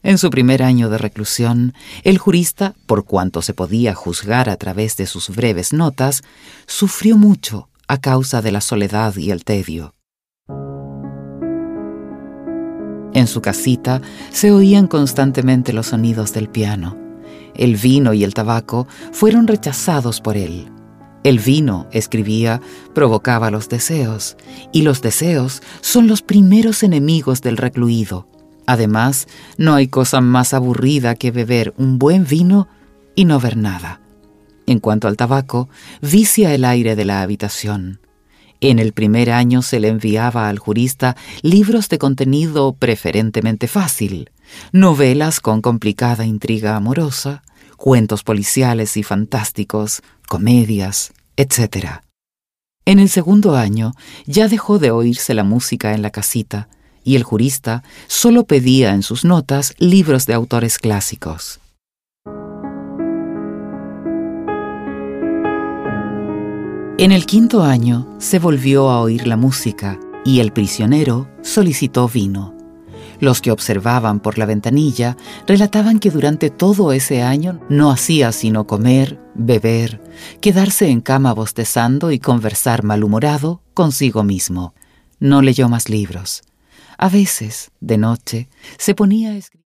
En su primer año de reclusión, el jurista, por cuanto se podía juzgar a través de sus breves notas, sufrió mucho a causa de la soledad y el tedio. En su casita se oían constantemente los sonidos del piano. El vino y el tabaco fueron rechazados por él. El vino, escribía, provocaba los deseos, y los deseos son los primeros enemigos del recluido. Además, no hay cosa más aburrida que beber un buen vino y no ver nada. En cuanto al tabaco, vicia el aire de la habitación. En el primer año se le enviaba al jurista libros de contenido preferentemente fácil, novelas con complicada intriga amorosa, cuentos policiales y fantásticos, comedias, etc. En el segundo año ya dejó de oírse la música en la casita y el jurista solo pedía en sus notas libros de autores clásicos. En el quinto año se volvió a oír la música y el prisionero solicitó vino. Los que observaban por la ventanilla relataban que durante todo ese año no hacía sino comer, beber, quedarse en cama bostezando y conversar malhumorado consigo mismo. No leyó más libros. A veces, de noche, se ponía a escribir.